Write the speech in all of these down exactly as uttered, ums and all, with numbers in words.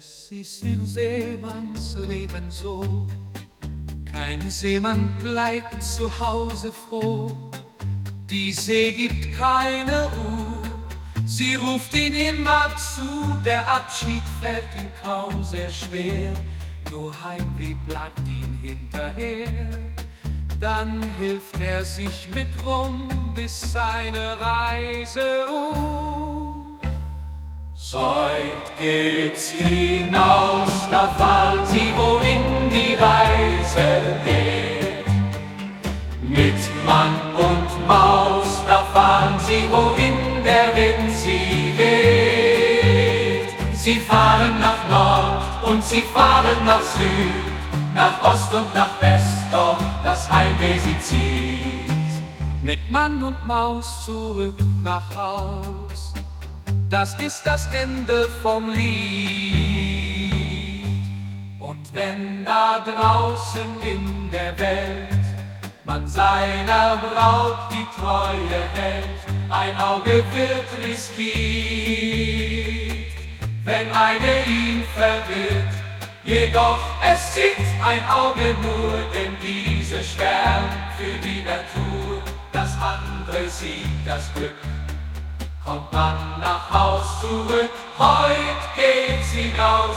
Es ist im Seemannsleben so, kein Seemann bleibt zu Hause froh. Die See gibt keine Ruhe, sie ruft ihn immer zu. Der Abschied fällt ihm kaum sehr schwer, nur Heimweh bleibt ihm hinterher. Dann hilft er sich mit rum, bis seine Reise ruht. Heute geht's hinaus, da fahren sie, wohin die Reise geht. Mit Mann und Maus, da fahren sie, wohin der Wind sie weht. Sie fahren nach Nord und sie fahren nach Süd, nach Ost und nach West, doch das Heimweh sie zieht. Mit Mann und Maus zurück nach Haus, das ist das Ende vom Lied. Und wenn da draußen in der Welt man seiner Braut die Treue hält, ein Auge wird riskiert, wenn eine ihn verwirrt. Jedoch es zieht ein Auge nur, denn diese Stern für die Natur, das andere sieht das Glück. Kommt man nach Haus zurück, heut geht's hinaus.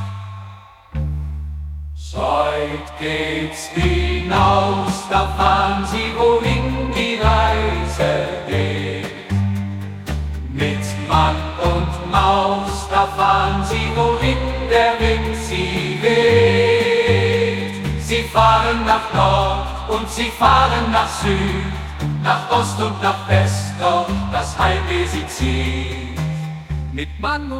Heut geht's hinaus, da fahren sie, wohin die Reise geht. Mit Mann und Maus, da fahren sie, wohin der Wind sie weht. Sie fahren nach Nord und sie fahren nach Süd, nach Ost und nach West, doch das Heimweh sie zieht. Mit Mann und